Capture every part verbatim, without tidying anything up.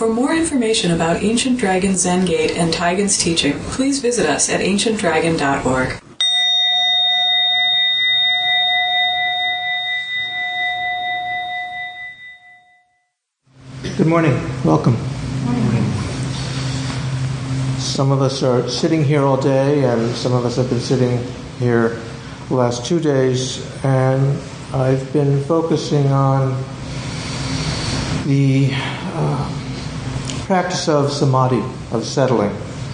For more information about Ancient Dragon Zen Gate and Taigen's teaching, please visit us at ancient dragon dot org. Good morning. Welcome. Good morning. Some of us are sitting here all day, and some of us have been sitting here the last two days, and I've been focusing on the uh, practice of samadhi, of settling.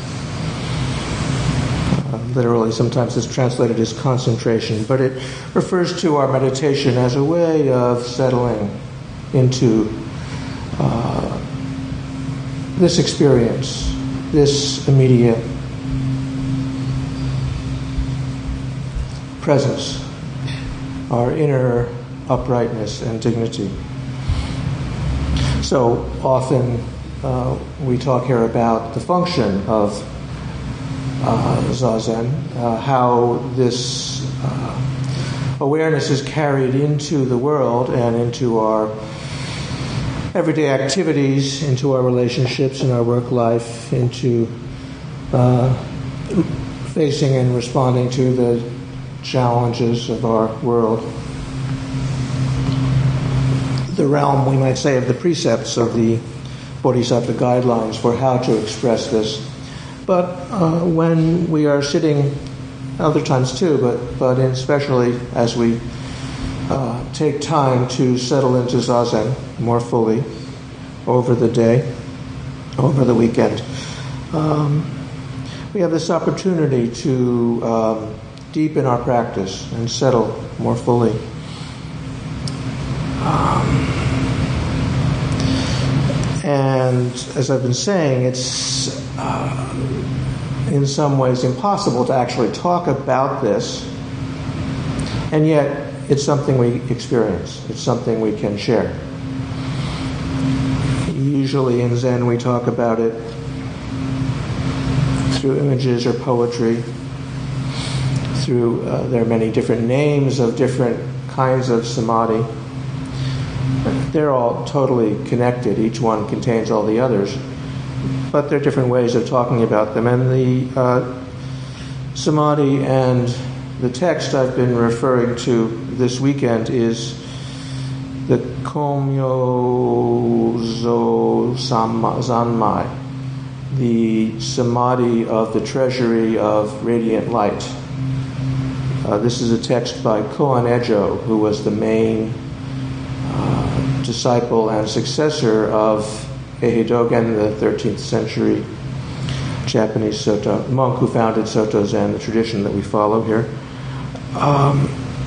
Uh, literally, sometimes it's translated as concentration, but it refers to our meditation as a way of settling into uh, this experience, this immediate presence, our inner uprightness and dignity. So often uh, we talk here about the function of uh, Zazen, uh, how this uh, awareness is carried into the world and into our everyday activities, into our relationships, in our work life, into uh, facing and responding to the challenges of our world. The realm, we might say, of the precepts of the Bodhisattva guidelines for how to express this. But uh, when we are sitting, other times too, but, but especially as we uh, take time to settle into Zazen more fully over the day, over the weekend, um, we have this opportunity to um, deepen our practice and settle more fully. Um, and as I've been saying, it's uh, in some ways impossible to actually talk about this, and yet it's something we experience. It's something we can share. Usually in Zen we talk about it through images or poetry, through, uh, there are many different names of different kinds of samadhi. They're all totally connected. Each one contains all the others. But there are different ways of talking about them. And the uh, samadhi and the text I've been referring to this weekend is the Komyo Zo Zanmai, the samadhi of the treasury of radiant light. Uh, this is a text by Koan Ejo, who was the main uh, disciple and successor of Eiji Dogen, the thirteenth century Japanese Soto monk who founded Soto Zen, the tradition that we follow here. Um,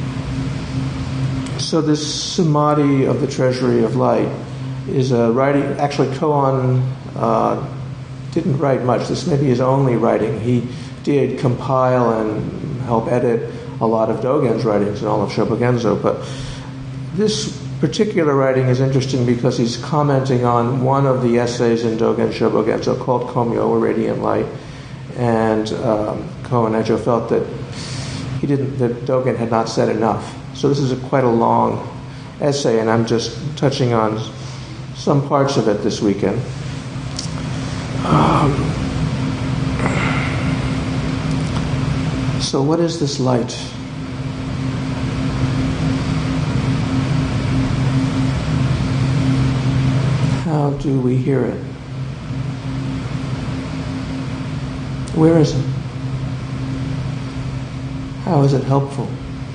so this samadhi of the treasury of light is a writing. Actually, Koan uh, didn't write much. This may be his only writing. He did compile and help edit a lot of Dogen's writings and all of Shobogenzo, but this particular writing is interesting because he's commenting on one of the essays in Dogen Shobogenzo called Komyo, or Radiant Light, and um, Koan Ejo felt that he didn't, that Dogen had not said enough. So this is a, quite a long essay, and I'm just touching on some parts of it this weekend. Um, so what is this light? How do we hear it? Where is it? How is it helpful?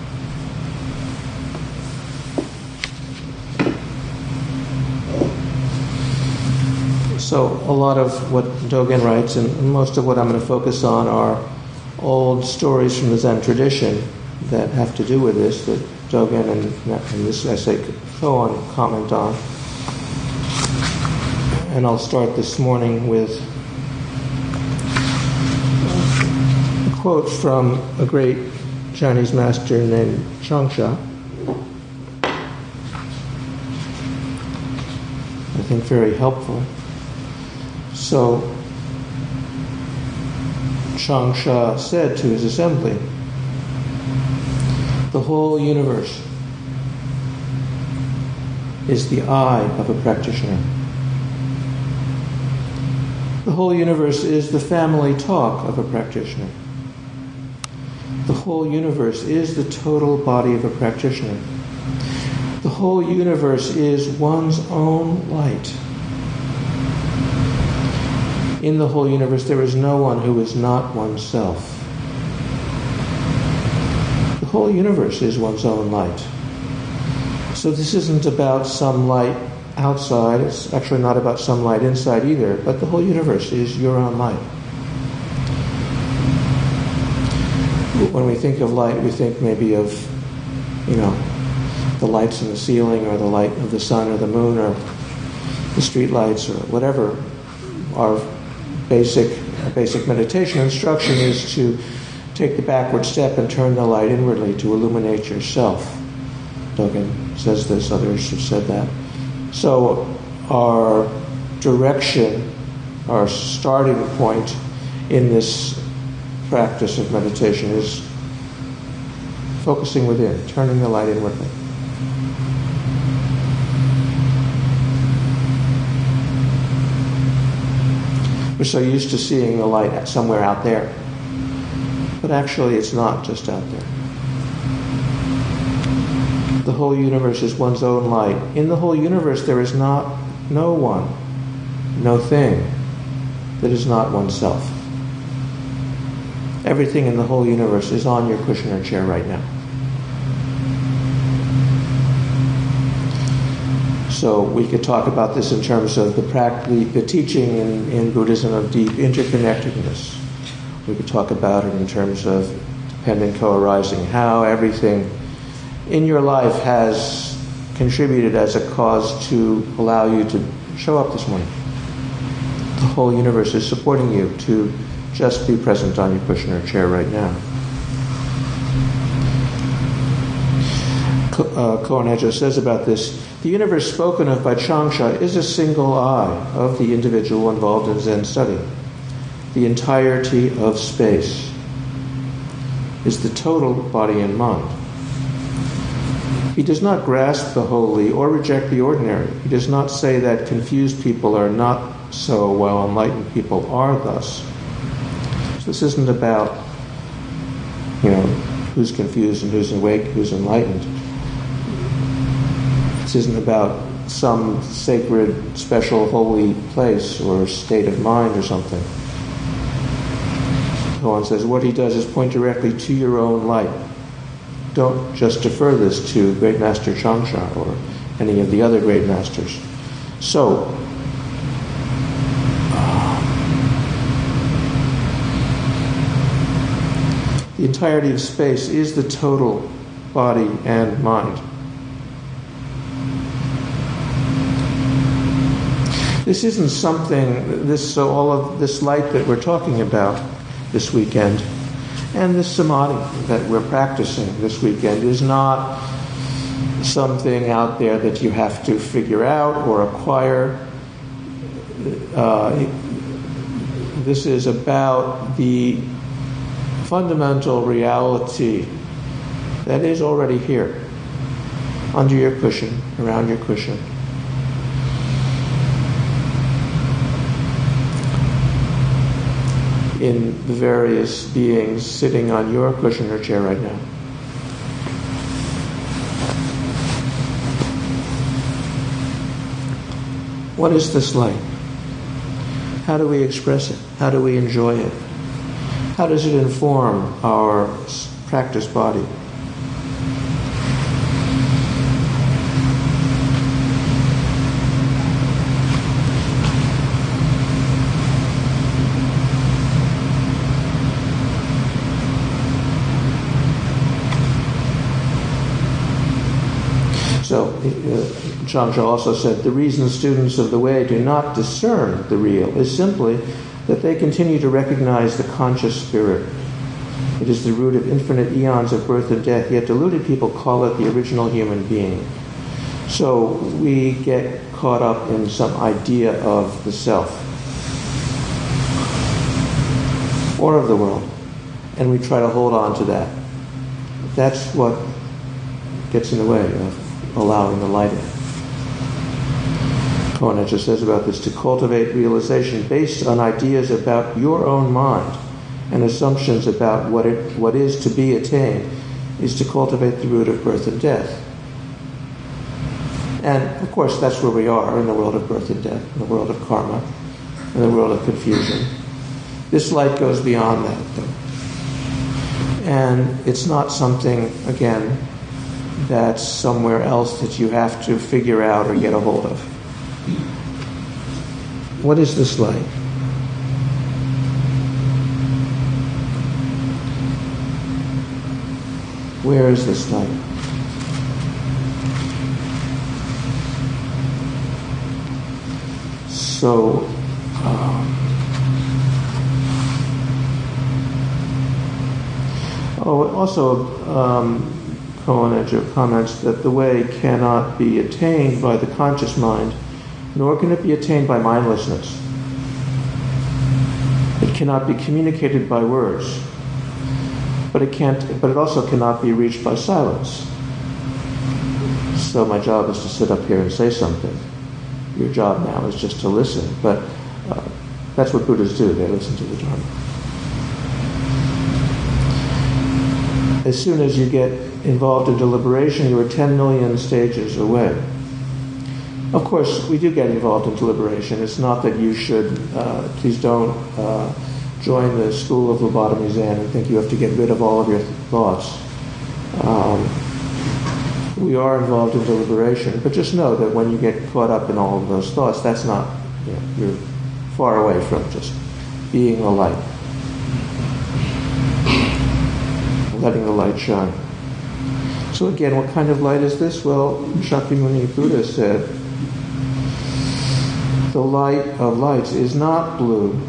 So a lot of what Dogen writes, and most of what I'm going to focus on, are old stories from the Zen tradition that have to do with this, that Dogen and, and this essay Koan comment on. And I'll start this morning with a quote from a great Chinese master named Changsha. I think very helpful. So Changsha said to his assembly, the whole universe is the eye of a practitioner. The whole universe is the family talk of a practitioner. The whole universe is the total body of a practitioner. The whole universe is one's own light. In the whole universe, there is no one who is not oneself. The whole universe is one's own light. So this isn't about some light outside. It's actually not about some light inside either, but the whole universe is your own light. When we think of light, we think maybe of, you know, the lights in the ceiling, or the light of the sun or the moon, or the street lights, or whatever. Our basic basic meditation instruction is to take the backward step and turn the light inwardly to illuminate yourself. Dogen says this, others have said that. So our direction, our starting point in this practice of meditation is focusing within, turning the light inwardly. We're so used to seeing the light somewhere out there, but actually it's not just out there. The whole universe is one's own light. In the whole universe there is not no one, no thing that is not oneself. Everything in the whole universe is on your cushion or chair right now. So we could talk about this in terms of the, pract- the, the teaching in, in Buddhism of deep interconnectedness. We could talk about it in terms of dependent co-arising, how everything in your life has contributed as a cause to allow you to show up this morning. The whole universe is supporting you to just be present on your cushion or chair right now. Uh, Kohenejo says about this, the universe spoken of by Changsha is a single eye of the individual involved in Zen study. The entirety of space is the total body and mind. He does not grasp the holy or reject the ordinary. He does not say that confused people are not so, while enlightened people are thus. So this isn't about, you know, who's confused and who's awake, who's enlightened. This isn't about some sacred, special, holy place or state of mind or something. Koan says, what he does is point directly to your own light. Don't just defer this to Great Master Changsha or any of the other great masters. So, the entirety of space is the total body and mind. This isn't something, this so all of this light that we're talking about this weekend, and this samadhi that we're practicing this weekend is not something out there that you have to figure out or acquire. Uh, this is about the fundamental reality that is already here, under your cushion, around your cushion. In the various beings sitting on your cushion or chair right now. What is this light? How do we express it? How do we enjoy it? How does it inform our practice body? So, uh, Changsha also said, the reason students of the way do not discern the real is simply that they continue to recognize the conscious spirit. It is the root of infinite eons of birth and death, yet deluded people call it the original human being. So we get caught up in some idea of the self or of the world, and we try to hold on to that. That's what gets in the way of allowing the light in. Koheneja says about this, to cultivate realization based on ideas about your own mind and assumptions about what it what is to be attained is to cultivate the root of birth and death. And, of course, that's where we are in the world of birth and death, in the world of karma, in the world of confusion. This light goes beyond that, though. And it's not something, again, that's somewhere else that you have to figure out or get a hold of. What is this light? Where is this light? So, um, oh, also, um, Koheneja comments that the way cannot be attained by the conscious mind, nor can it be attained by mindlessness. It cannot be communicated by words, but it can't. But it also cannot be reached by silence. So my job is to sit up here and say something. Your job now is just to listen, but uh, that's what Buddhas do. They listen to the Dharma. As soon as you get involved in deliberation, you are ten million stages away. Of course, we do get involved in deliberation. It's not that you should, uh, please don't uh, join the school of lobotomy Zen and think you have to get rid of all of your th- thoughts. Um, we are involved in deliberation, but just know that when you get caught up in all of those thoughts, that's not, you know, you're far away from just being the light. Letting the light shine. So again, what kind of light is this? Well, Shakyamuni Buddha said, the light of lights is not blue,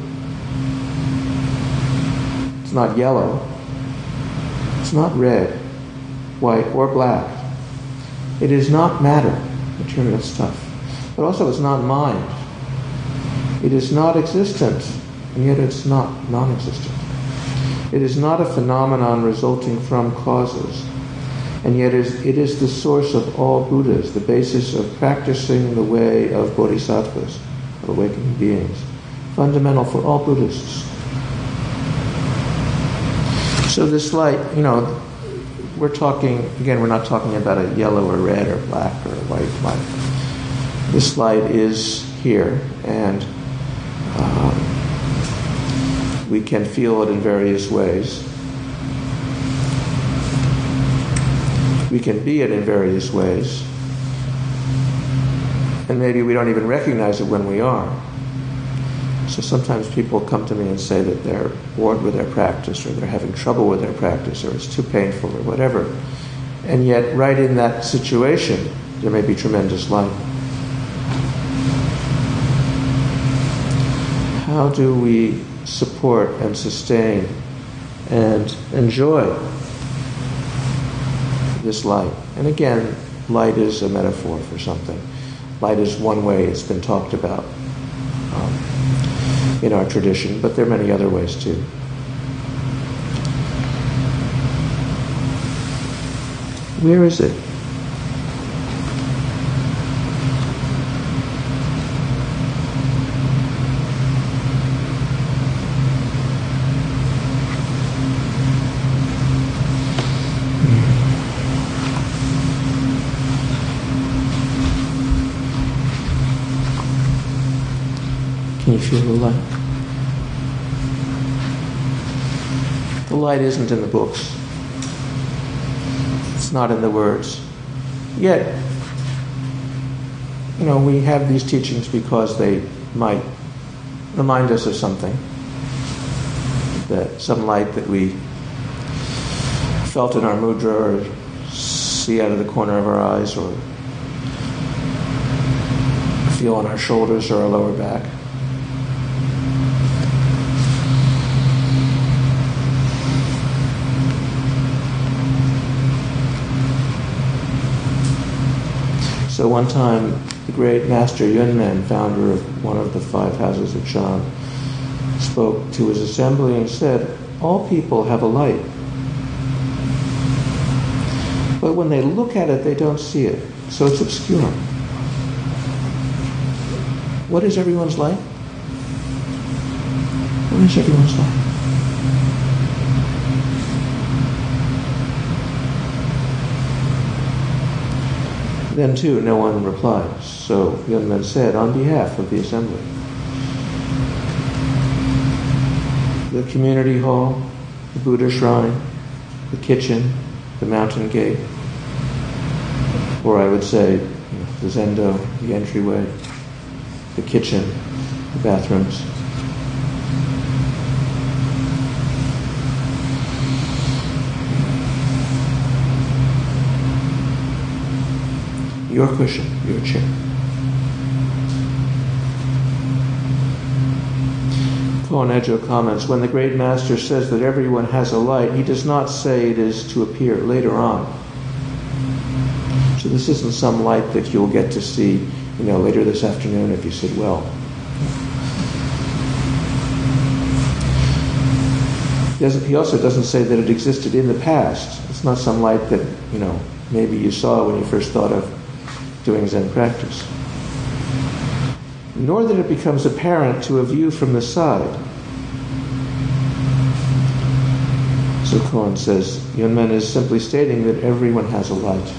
it's not yellow, it's not red, white, or black. It is not matter, material stuff, but also it's not mind. It is not existent, and yet it's not non-existent. It is not a phenomenon resulting from causes, and yet it is, it is the source of all Buddhas, the basis of practicing the way of bodhisattvas, of awakening beings, fundamental for all Buddhists. So this light, you know, we're talking, again, we're not talking about a yellow or red or black or white light. This light is here, and um, we can feel it in various ways. We can be it in various ways. And maybe we don't even recognize it when we are. So sometimes people come to me and say that they're bored with their practice, or they're having trouble with their practice, or it's too painful, or whatever. And yet, right in that situation, there may be tremendous light. How do we support and sustain and enjoy this light? And again, light is a metaphor for something. Light is one way it's been talked about um, in our tradition, but there are many other ways too. Where is it? Can you feel the light? The light isn't in the books. It's not in the words. Yet, you know, we have these teachings because they might remind us of something. That some light that we felt in our mudra or see out of the corner of our eyes or feel on our shoulders or our lower back. So one time, the great Master Yunmen, founder of one of the five houses of Chan, spoke to his assembly and said, all people have a light. But when they look at it, they don't see it. So it's obscure. What is everyone's light? What is everyone's light? Then, too, no one replied. So Yunmen said, on behalf of the assembly, the community hall, the Buddha shrine, the kitchen, the mountain gate, or I would say, you know, the zendo, the entryway, the kitchen, the bathrooms. Your cushion, your chair. Koan Ejo comments, when the great master says that everyone has a light, he does not say it is to appear later on. So this isn't some light that you'll get to see, you know, later this afternoon if you sit well. He also doesn't say that it existed in the past. It's not some light that, you know, maybe you saw when you first thought of doing Zen practice. Nor that it becomes apparent to a view from the side. So Koan says, Yunmen is simply stating that everyone has a light.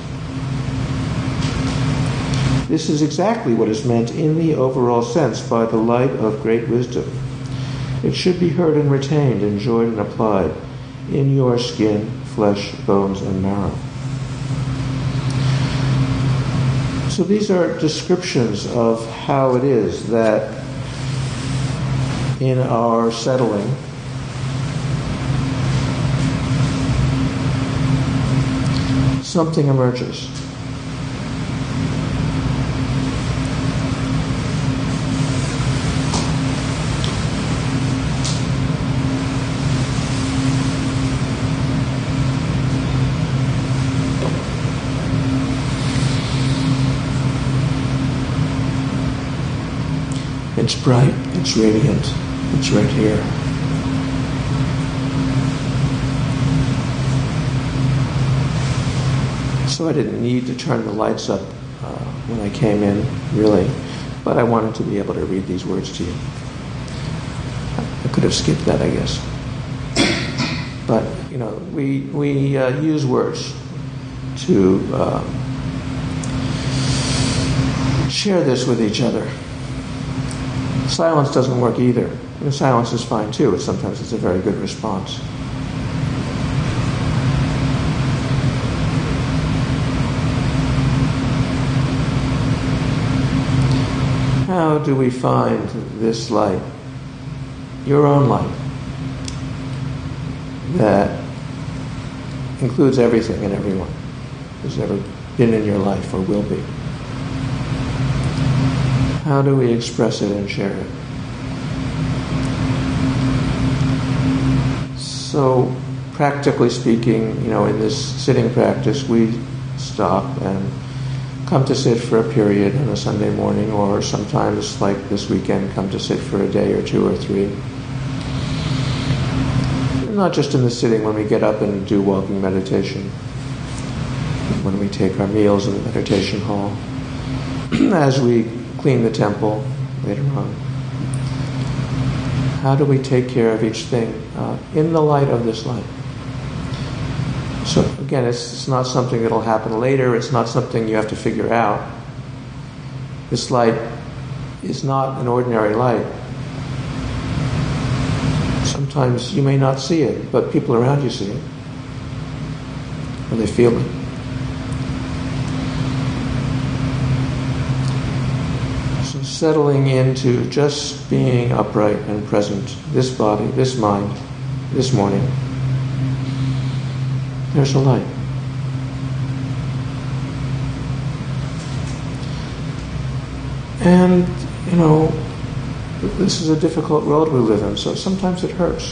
This is exactly what is meant in the overall sense by the light of great wisdom. It should be heard and retained, enjoyed and applied in your skin, flesh, bones, and marrow. So these are descriptions of how it is that in our settling, something emerges. It's bright, it's radiant, it's right here. So I didn't need to turn the lights up uh, when I came in, really, but I wanted to be able to read these words to you. I could have skipped that, I guess. But, you know, we, we uh, use words to uh, share this with each other. Silence doesn't work either. I mean, silence is fine too. It's, sometimes it's a very good response. How do we find this light, your own light, that includes everything and everyone who's ever been in your life or will be? How do we express it and share it? So, practically speaking, you know, in this sitting practice, we stop and come to sit for a period on a Sunday morning, or sometimes, like this weekend, come to sit for a day or two or three. Not just in the sitting when we get up and do walking meditation, when we take our meals in the meditation hall, as we clean the temple later on. How do we take care of each thing uh, in the light of this light? So again, it's, it's not something that'll happen later. It's not something you have to figure out. This light is not an ordinary light. Sometimes you may not see it, but people around you see it, or they feel it. Settling into just being upright and present, this body, this mind, this morning. There's a light. And, you know, this is a difficult world we live in, so sometimes it hurts.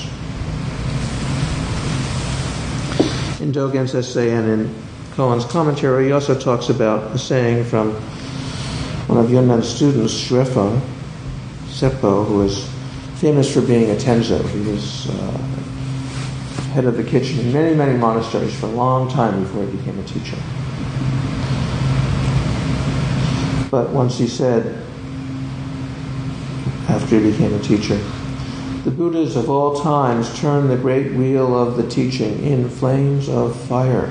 In Dogen's essay and in Koan's commentary, he also talks about a saying from one of Yunmen's students, Shuefeng Seppo, who was famous for being a tenzo. He was uh, head of the kitchen in many, many monasteries for a long time before he became a teacher. But once he said, after he became a teacher. The Buddhas of all times turn the great wheel of the teaching in flames of fire.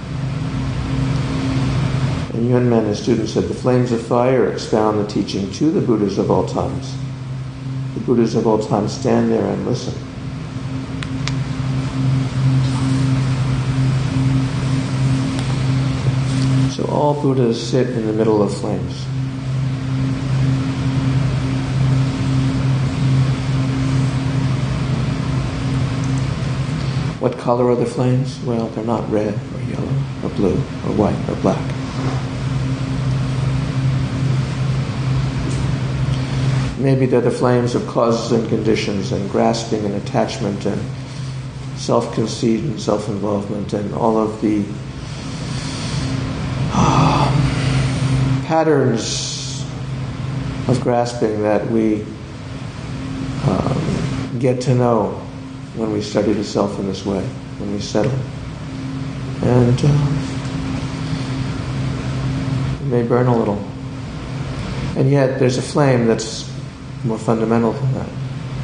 And Yunmen, his student, said, the flames of fire expound the teaching to the Buddhas of all times. The Buddhas of all times stand there and listen. So all Buddhas sit in the middle of flames. What color are the flames? Well, they're not red or yellow or blue or white or black. Maybe they're the flames of causes and conditions and grasping and attachment and self-conceit and self-involvement and all of the uh, patterns of grasping that we um, get to know when we study the self in this way, when we settle. And uh, it may burn a little. And yet there's a flame that's more fundamental than that.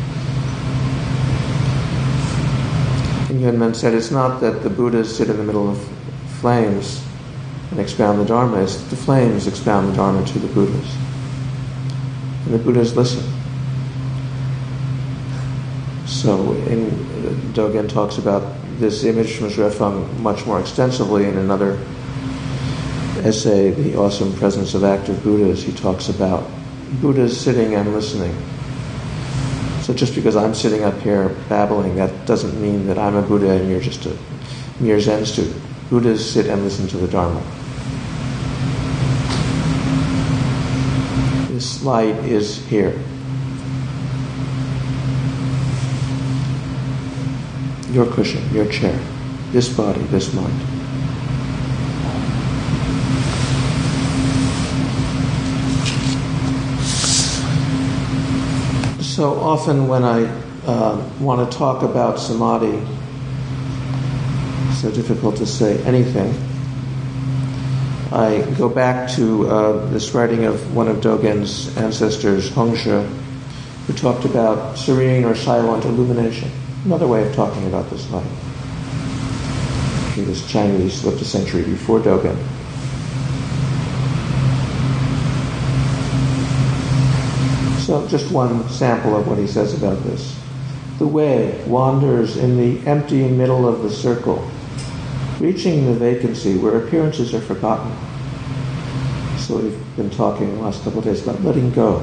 And Yunmen said it's not that the Buddhas sit in the middle of flames and expound the Dharma, it's that the flames expound the Dharma to the Buddhas. And the Buddhas listen. So in, Dogen talks about this image from Zhuefeng much more extensively in another essay, The Awesome Presence of Active Buddhas. He talks about Buddhas sitting and listening. So just because I'm sitting up here babbling, that doesn't mean that I'm a Buddha and you're just a mere Zen student. Buddhas sit and listen to the Dharma. This light is here. Your cushion, your chair, this body, this mind. So often when I uh, want to talk about samadhi, it's so difficult to say anything, I go back to uh, this writing of one of Dogen's ancestors, Hongsha, who talked about serene or silent illumination. Another way of talking about this light. He was Chinese, lived a century before Dogen. So just one sample of what he says about this. The way wanders in the empty middle of the circle, reaching the vacancy where appearances are forgotten. So we've been talking the last couple of days about letting go.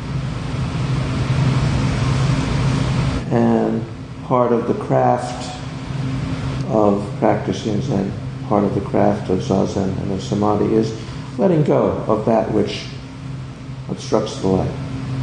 And part of the craft of practicing Zen, part of the craft of Zazen and of Samadhi is letting go of that which obstructs the light.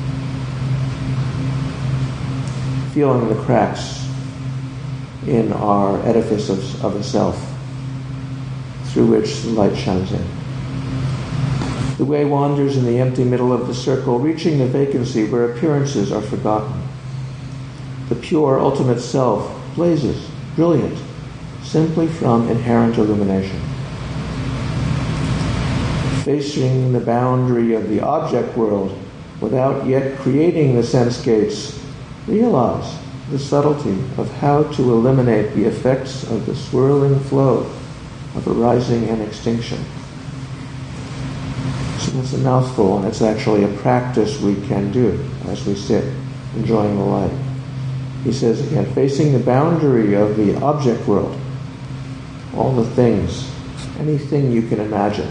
Feeling the cracks in our edifice of, of the self through which the light shines in. The way wanders in the empty middle of the circle, reaching the vacancy where appearances are forgotten. The pure ultimate self blazes, brilliant, simply from inherent illumination. Facing the boundary of the object world without yet creating the sense gates, realize the subtlety of how to eliminate the effects of the swirling flow of arising and extinction. So that's a mouthful, and it's actually a practice we can do as we sit, enjoying the light. He says again, facing the boundary of the object world, all the things, anything you can imagine.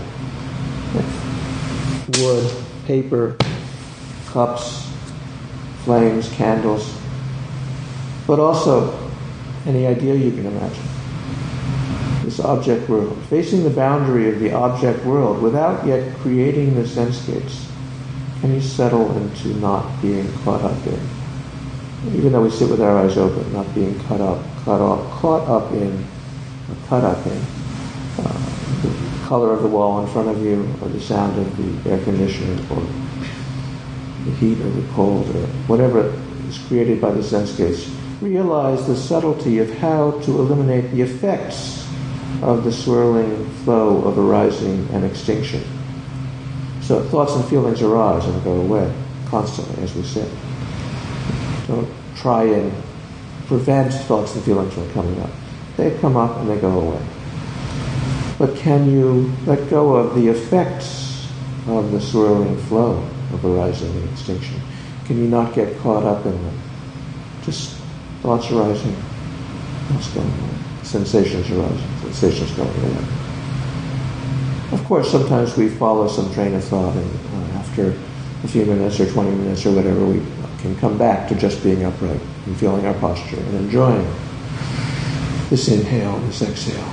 Wood, paper, cups, flames, candles, but also any idea you can imagine. This object world, facing the boundary of the object world without yet creating the sense gates, can you settle into not being caught up in? Even though we sit with our eyes open, not being caught up, caught up, caught up in, or caught up in uh, the color of the wall in front of you, or the sound of the air conditioner, or the heat or the cold, or whatever is created by the sense gates. Realize the subtlety of how to eliminate the effects of the swirling flow of arising and extinction. So thoughts and feelings arise and go away constantly as we sit. Don't try and prevent thoughts and feelings from coming up. They come up and they go away. But can you let go of the effects of the swirling flow of arising and extinction? Can you not get caught up in them? Just thoughts arising, thoughts going away. Sensations arising, sensations going away. Of course, sometimes we follow some train of thought, and uh, after a few minutes or twenty minutes or whatever, we can come back to just being upright and feeling our posture and enjoying this inhale, this exhale.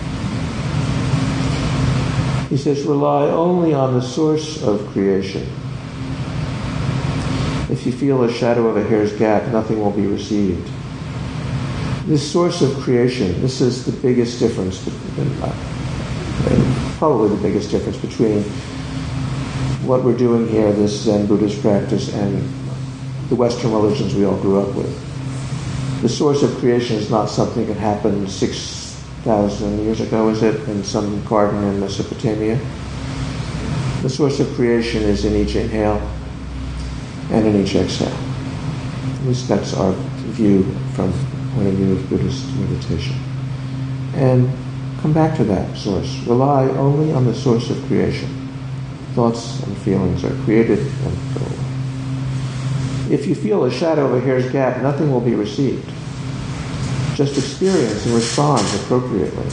He says, rely only on the source of creation. If you feel a shadow of a hair's gap, nothing will be received. This source of creation, this is the biggest difference, between, uh, probably the biggest difference between what we're doing here, this Zen Buddhist practice, and the Western religions we all grew up with. The source of creation is not something that happened six thousand years ago, is it, in some garden in Mesopotamia? The source of creation is in each inhale and in each exhale. At least that's our view from point of view of Buddhist meditation. And come back to that source. Rely only on the source of creation. Thoughts and feelings are created and go away. If you feel a shadow of a hair's gap, nothing will be received. Just experience and respond appropriately.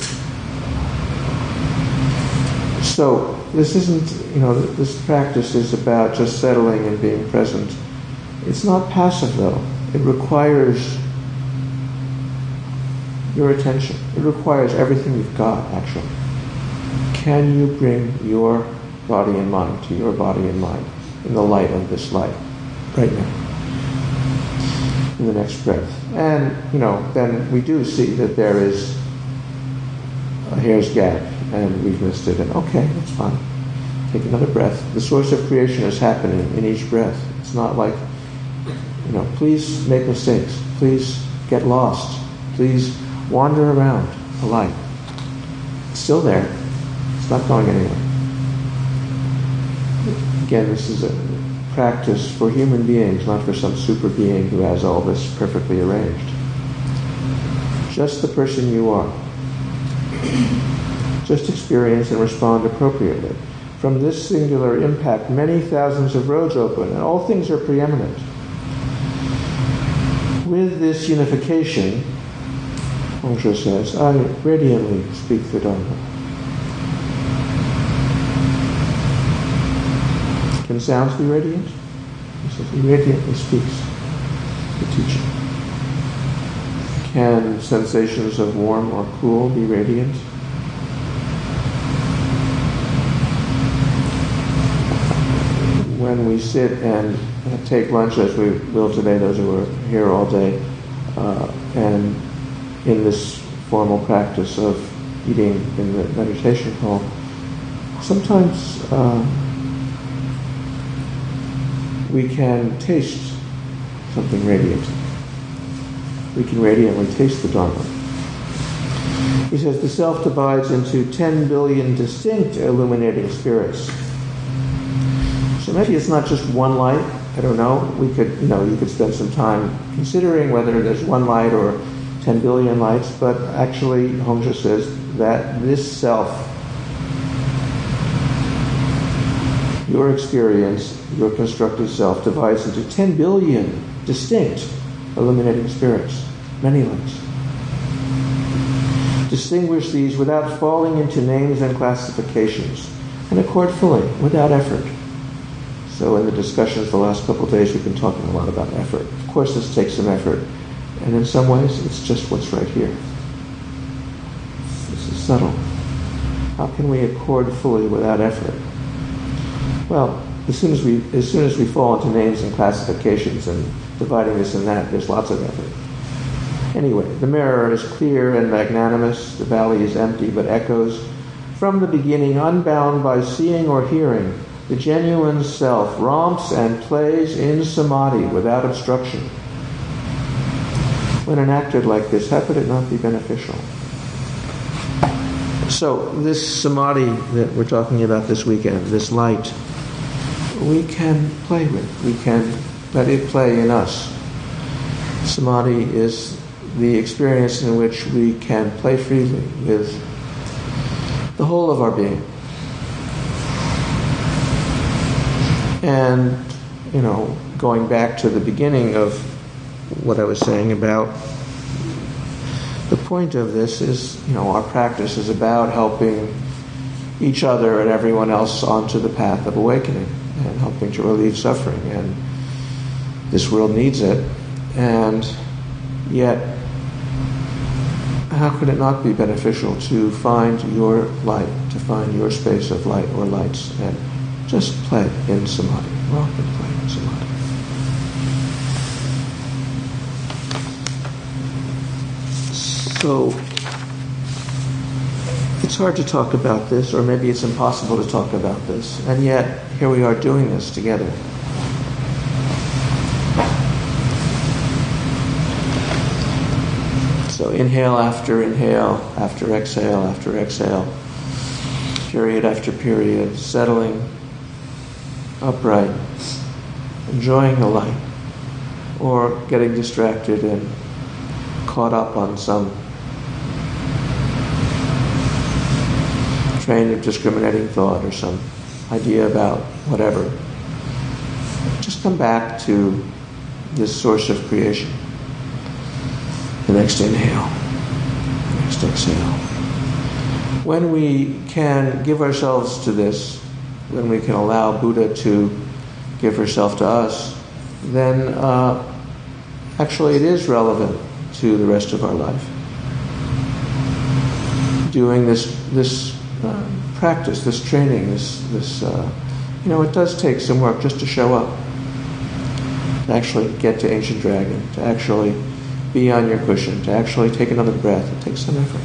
So this isn't, you know, this practice is about just settling and being present. It's not passive, though. It requires your attention. It requires everything you've got, actually. Can you bring your body and mind to your body and mind in the light of this light right now, in the next breath? And, you know, then we do see that there is a hair's gap and we've missed it, and okay, that's fine. Take another breath. The source of creation is happening in each breath. It's not like, you know, please make mistakes. Please get lost. Please wander around the light. It's still there. It's not going anywhere. Again, this is a practice for human beings, not for some super being who has all this perfectly arranged. Just the person you are. Just experience and respond appropriately. From this singular impact, many thousands of roads open, and all things are preeminent. With this unification, Hongzhi says, I radiantly speak the Dharma. Can sounds be radiant? He says, he radiantly speaks the teaching. Can sensations of warm or cool be radiant? When we sit and take lunch, as we will today, those who are here all day, uh, and in this formal practice of eating in the meditation hall, sometimes uh, we can taste something radiant. We can radiantly taste the Dharma. He says the self divides into ten billion distinct illuminating spirits. So maybe it's not just one light. I don't know. We could, you know, you could spend some time considering whether there's one light or ten billion lights, but actually Hongzhi says that this self, your experience, your constructed self, divides into ten billion distinct illuminating spirits, many lights. Distinguish these without falling into names and classifications, and accord fully, without effort. So in the discussions the last couple of days, we've been talking a lot about effort. Of course, this takes some effort. And in some ways, it's just what's right here. This is subtle. How can we accord fully without effort? Well, as soon as we as soon as we fall into names and classifications and dividing this and that, there's lots of effort. Anyway, the mirror is clear and magnanimous. The valley is empty but echoes. From the beginning, unbound by seeing or hearing, the genuine self romps and plays in samadhi without obstruction. When enacted like this, how could it not be beneficial? So this samadhi that we're talking about this weekend, this light, we can play with. We can let it play in us. Samadhi is the experience in which we can play freely with the whole of our being. And, you know, going back to the beginning of what I was saying about the point of this is, you know, our practice is about helping each other and everyone else onto the path of awakening and helping to relieve suffering. And this world needs it. And yet, how could it not be beneficial to find your light, to find your space of light or lights, and just play in Samadhi. Rock and play in Samadhi. So, it's hard to talk about this, or maybe it's impossible to talk about this, and yet here we are doing this together. So inhale after inhale, after exhale, after exhale, period after period, settling upright, enjoying the light, or getting distracted and caught up on some train of discriminating thought or some idea about whatever. Just come back to this source of creation. The next inhale, the next exhale. When we can give ourselves to this, when we can allow Buddha to give herself to us, then uh, actually it is relevant to the rest of our life. Doing this this uh, practice, this training, this this uh, you know, it does take some work just to show up, to actually get to Ancient Dragon, to actually be on your cushion, to actually take another breath. It takes some effort.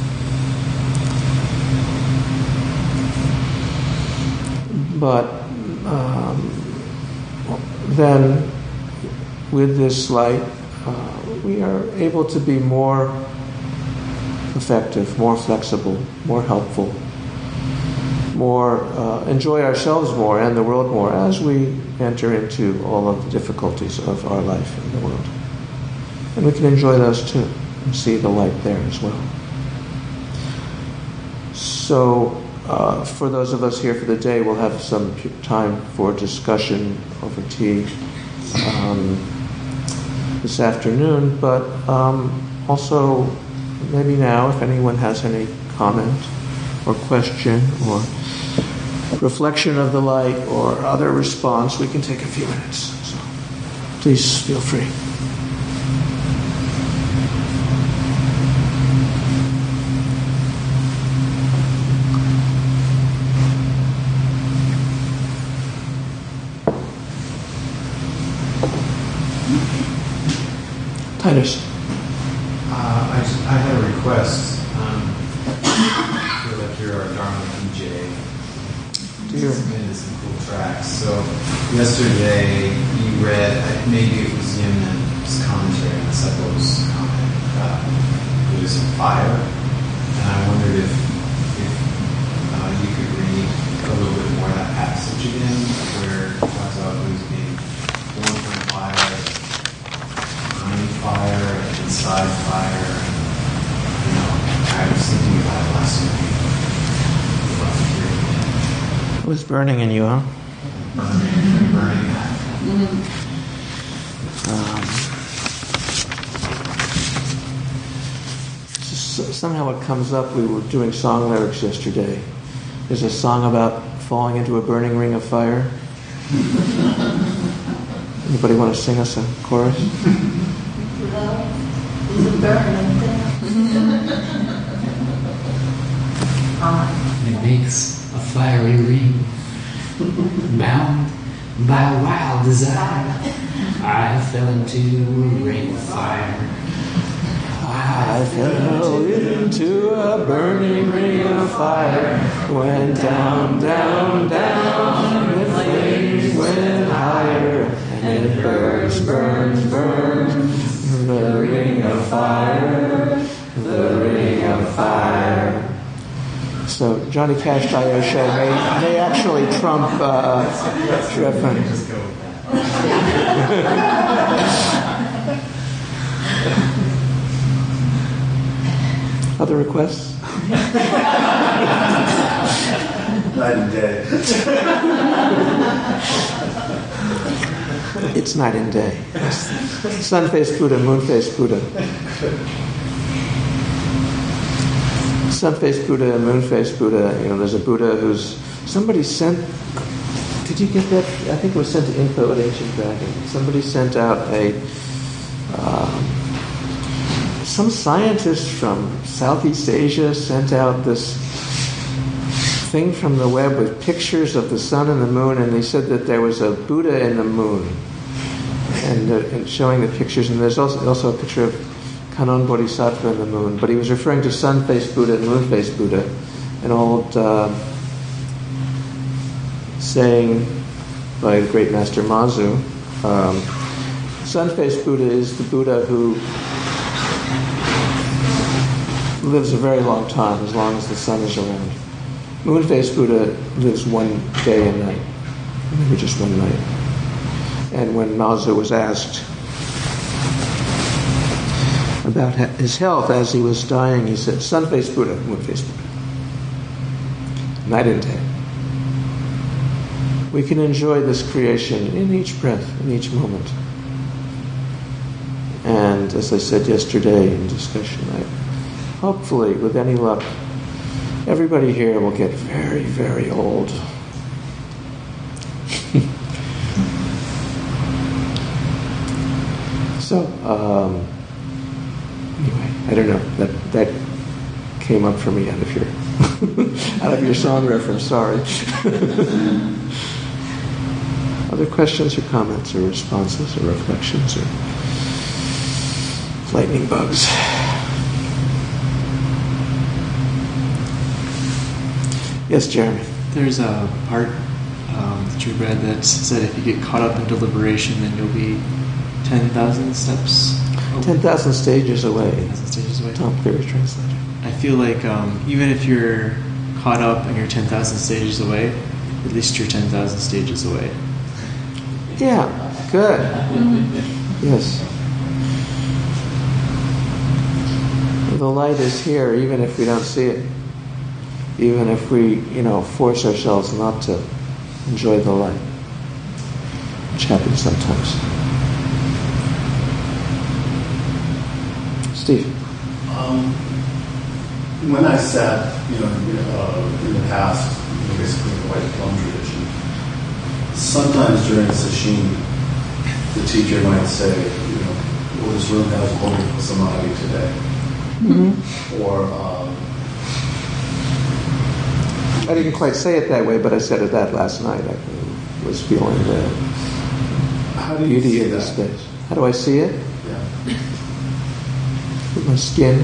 But um, then, with this light, uh, we are able to be more effective, more flexible, more helpful, more uh, enjoy ourselves more and the world more as we enter into all of the difficulties of our life in the world. And we can enjoy those too, and see the light there as well. So, uh, for those of us here for the day, we'll have some time for discussion over tea um, this afternoon, but um, also maybe now, if anyone has any comment or question or reflection of the light or other response, we can take a few minutes. So please feel free. Titus. Uh, I, just, I had a request. Um, I feel like you're our Dharma D J. You submitted some cool tracks. So yesterday you read, maybe it was Yemen's commentary on Seppo's comment about Buddhism fire. And I wondered if, if uh, you could read a little bit more of that passage again, where it talks about Buddhism being born from fire, fire, inside fire, and, you know, I was thinking about it last night. It was burning in you, huh? Burning, burning. Um, so somehow it comes up, we were doing song lyrics yesterday. There's a song about falling into a burning ring of fire. Anybody want to sing us a chorus? Love is a burning thing. It makes a fiery ring, bound by wild desire. I fell into a ring of fire. I fell into a burning ring of fire. Went down, down, down. The flames went higher, and it burns, burns, burns. The ring of fire, the ring of fire. So Johnny Cash Diosha may, may actually trump uh, Shrefan. other requests? Night and day. It's night and day. Yes. Sun-faced Buddha, moon-faced Buddha. Sun-faced Buddha and moon-faced Buddha. You know, there's a Buddha who's somebody sent. Did you get that? I think it was sent to info at Ancient Dragon. Somebody sent out a. Um, some scientist from Southeast Asia sent out this thing from the web with pictures of the sun and the moon, and they said that there was a Buddha in the moon, and, uh, and showing the pictures. And there's also, also a picture of Kannon Bodhisattva in the moon, but he was referring to sun-faced Buddha and moon-faced Buddha, an old uh, saying by the great master Mazu. Um, sun-faced Buddha is the Buddha who lives a very long time, as long as the sun is around. Moon-faced Buddha lives one day and night, maybe just one night. And when Mazu was asked about his health as he was dying, he said, sun-faced Buddha, moon-faced Buddha. Night and day. We can enjoy this creation in each breath, in each moment. And as I said yesterday in discussion, I, hopefully, with any luck, everybody here will get very, very old. so, um, anyway, I don't know. That that came up for me out of your out of your song reference. Sorry. Other questions or comments or responses or reflections or lightning bugs? Yes, Jeremy. There's a part um, that you read that said if you get caught up in deliberation, then you'll be ten thousand steps away. ten thousand stages away. ten thousand stages away. Tom Cleary translator. I feel like um, even if you're caught up and you're ten thousand stages away, at least you're ten thousand stages away. Yeah, good. Yes. The light is here even if we don't see it. Even if we, you know, force ourselves not to enjoy the light, which happens sometimes. Steve. Um, when I sat, you know, uh, in the past, you know, basically in the White Plum tradition, sometimes during sesshin, the teacher might say, you know, well, this room has wonderful samadhi today. Mm-hmm. Or, um, I didn't quite say it that way, but I said it that last night. I was feeling the how do you beauty see of the that? space. How do I see it? Yeah. With my skin,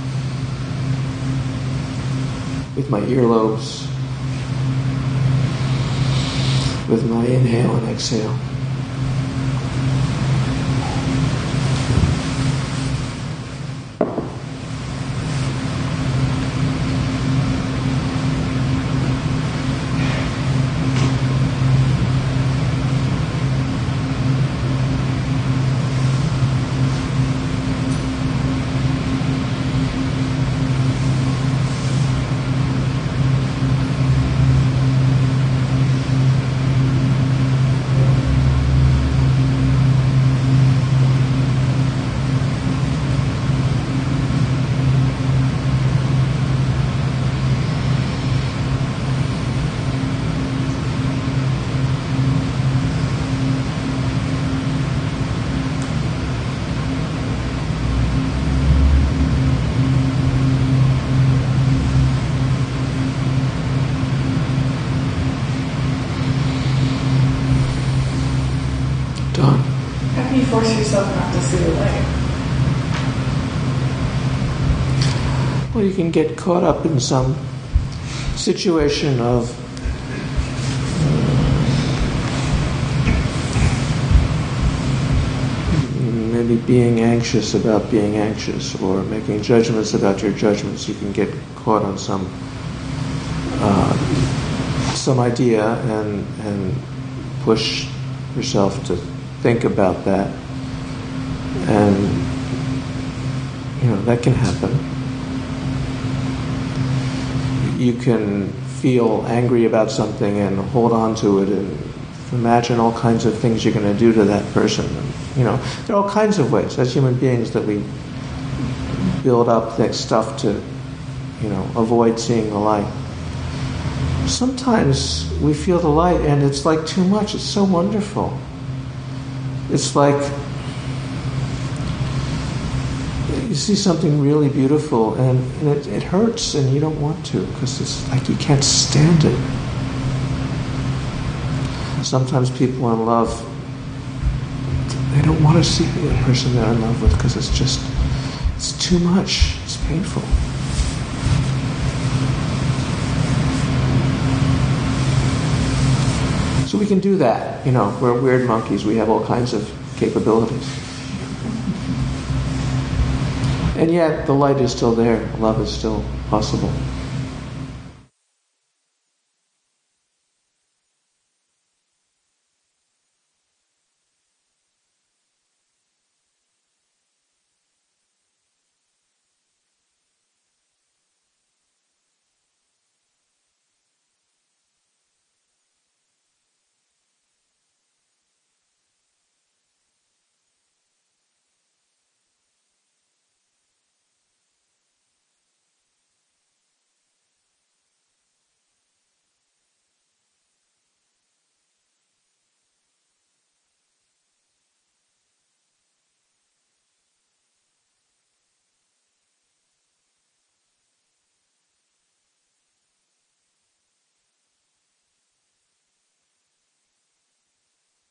with my earlobes, with my inhale and exhale. Force yourself not to see the light. Well, you can get caught up in some situation of maybe being anxious about being anxious or making judgments about your judgments. You can get caught on some uh, some idea and and push yourself to think about that, and you know that can happen. you can feel angry about something and hold on to it and imagine all kinds of things you're going to do to that person. And, you know, there are all kinds of ways as human beings that we build up that stuff to, you know, avoid seeing the light. Sometimes we feel the light and it's like too much. It's so wonderful. It's like you see something really beautiful and, and it, it hurts and you don't want to because it's like you can't stand it. Sometimes people in love, they don't want to see the person they're in love with because it's just, it's too much. It's painful. So we can do that. You know, we're weird monkeys. We have all kinds of capabilities. And yet, the light is still there. Love is still possible.